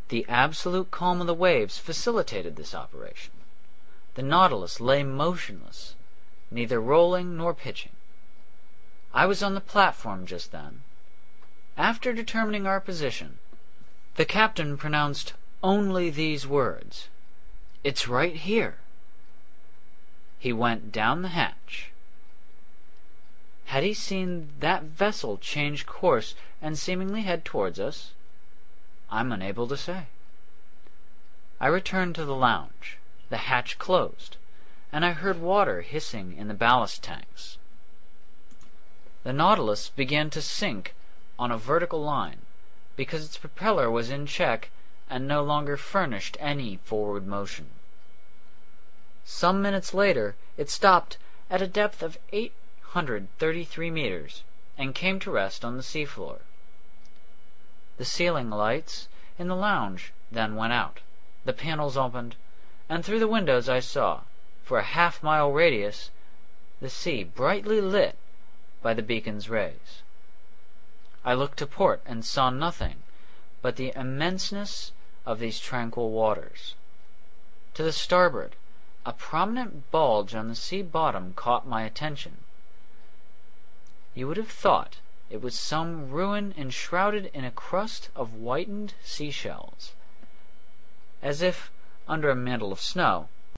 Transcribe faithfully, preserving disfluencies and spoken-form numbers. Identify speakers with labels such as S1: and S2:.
S1: The absolute calm of the waves facilitated this operation. The Nautilus lay motionless, neither rolling nor pitching. I was on the platform just then. After determining our position, the captain pronounced only these words: "It's right here." He went down the hatch. Had he seen that vessel change course and seemingly head towards us? I'm unable to say. I returned to the lounge. The hatch closed, and I heard water hissing in the ballast tanks. The Nautilus began to sink on a vertical line because its propeller was in check and no longer furnished any forward motion. Some minutes later it stopped at a depth of eight hundred thirty-three meters and came to rest on the seafloor. The ceiling lights in the lounge then went out. The panels opened, and through the windows I saw, for a half-mile radius, the sea brightly lit by the beacon's rays. I looked to port and saw nothing but the immenseness of these tranquil waters. To the starboard, a prominent bulge on the sea bottom caught my attention. You would have thought it was some ruin enshrouded in a crust of whitened seashells, as if under a mantle of snow